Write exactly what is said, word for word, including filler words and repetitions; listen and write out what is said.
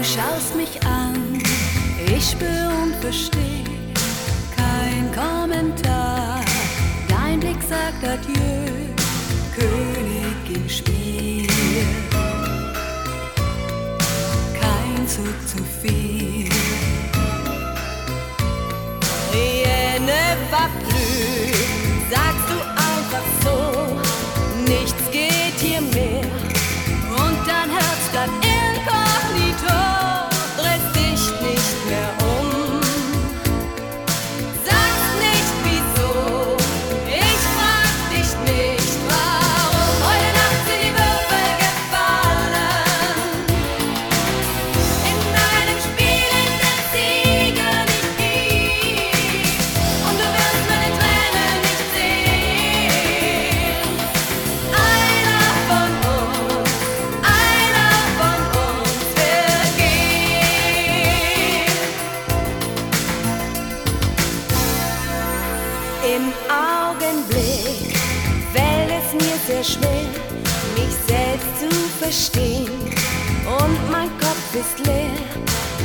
schaust mich an, ich spür und versteh kein Kommentar. Dein Blick sagt Adieu, König im Spiel. Kein Zug zu viel. Rien ne va plus, sagst du einfach so. Nichts geht hier mehr. Und dein Herz bleibt inkognito, drehst dich nicht mehr um. Sagst nicht wieso, ich frag dich nicht warum. Heute Nacht sind die Würfel gefallen, in einem Spiel, in dem Sieger nicht gibt. Und du wirst meine Tränen nicht sehen. Einer von uns, einer von uns wird gehen. Im Augenblick fällt es mir sehr schwer, mich selbst zu verstehen. Und mein Kopf ist leer,